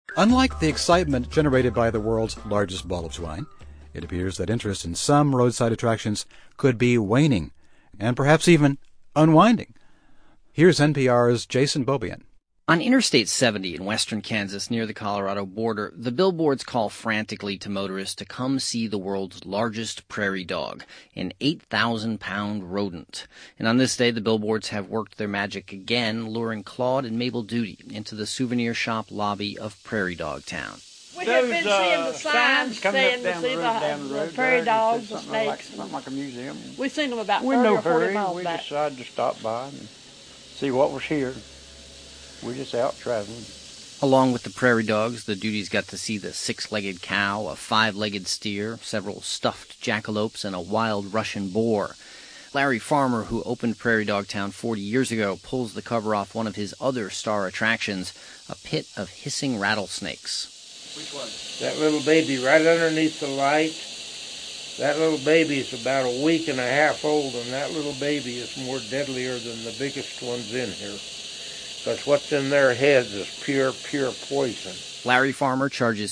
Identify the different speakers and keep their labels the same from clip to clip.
Speaker 1: Unlike the excitement generated by the world's largest ball of twine, it appears that interest in some roadside attractions could be waning, and perhaps even unwinding. Here's NPR's Jason Beaubien.
Speaker 2: On Interstate 70 in western Kansas near the Colorado border, the billboards call frantically to motorists to come see the world's largest prairie dog, an 8,000-pound rodent. And on this day, the billboards have worked their magic again, luring Claude and Mabel Duty into the souvenir shop lobby of Prairie Dog Town.
Speaker 3: We have been seeing the signs saying to see the prairie dogs, the snakes.
Speaker 4: Something like a museum.
Speaker 3: We've seen them about 30 or 40 miles back.
Speaker 4: We decided to stop by and see what was here. We're just out traveling.
Speaker 2: Along with the prairie dogs, the Duties got to see the six-legged cow, a five-legged steer, several stuffed jackalopes, and a wild Russian boar. Larry Farmer, who opened Prairie Dog Town 40 years ago, pulls the cover off one of his other star attractions, a pit of hissing rattlesnakes.
Speaker 5: Which one?
Speaker 6: That little baby right underneath the light. That little baby is about a week and a half old, and that little baby is more deadlier than the biggest ones in here. Because what's in their heads is pure poison.
Speaker 2: Larry Farmer charges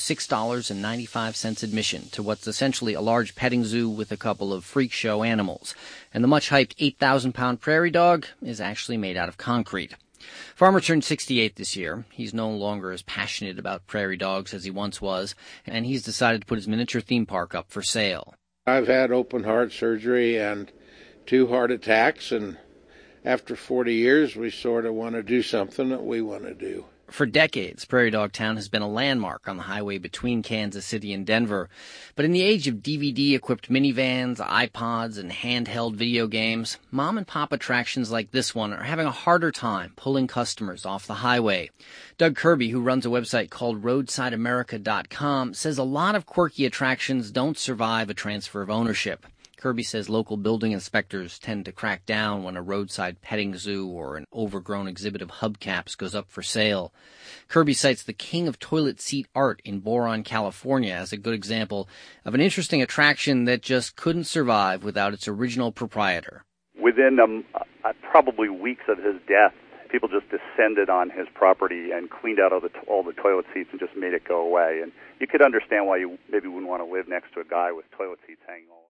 Speaker 2: $6.95 admission to what's essentially a large petting zoo with a couple of freak show animals. And the much-hyped 8,000-pound prairie dog is actually made out of concrete. Farmer turned 68 this year. He's no longer as passionate about prairie dogs as he once was, and he's decided to put his miniature theme park up for sale.
Speaker 6: I've had open heart surgery and 2 heart attacks, and after 40 years, we sort of want to do something that we want to do.
Speaker 2: For decades, Prairie Dog Town has been a landmark on the highway between Kansas City and Denver. But in the age of DVD-equipped minivans, iPods, and handheld video games, mom-and-pop attractions like this one are having a harder time pulling customers off the highway. Doug Kirby, who runs a website called RoadsideAmerica.com, says a lot of quirky attractions don't survive a transfer of ownership. Kirby says local building inspectors tend to crack down when a roadside petting zoo or an overgrown exhibit of hubcaps goes up for sale. Kirby cites the King of Toilet Seat Art in Boron, California as a good example of an interesting attraction that just couldn't survive without its original proprietor.
Speaker 7: Within probably weeks of his death, people just descended on his property and cleaned out all the toilet seats and just made it go away. And you could understand why you maybe wouldn't want to live next to a guy with toilet seats hanging all